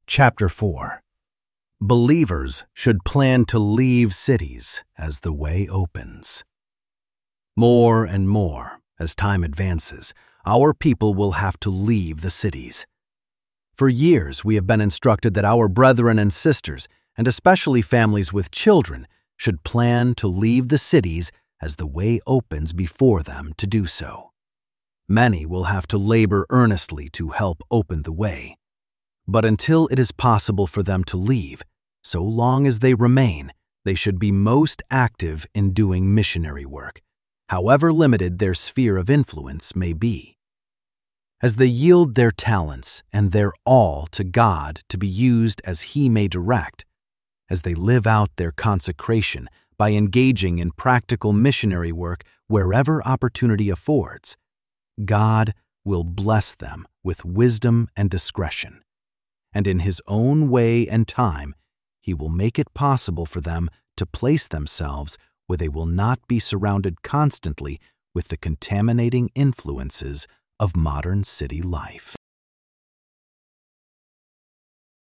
Chapter 4. Believers should plan to leave cities as the way opens. More and more, as time advances, our people will have to leave the cities. For years, we have been instructed that our brethren and sisters, and especially families with children, should plan to leave the cities as the way opens before them to do so. Many will have to labor earnestly to help open the way. But until it is possible for them to leave, so long as they remain, they should be most active in doing missionary work, however limited their sphere of influence may be. As they yield their talents and their all to God to be used as He may direct, as they live out their consecration by engaging in practical missionary work wherever opportunity affords, God will bless them with wisdom and discretion. And in His own way and time, He will make it possible for them to place themselves where they will not be surrounded constantly with the contaminating influences of modern city life.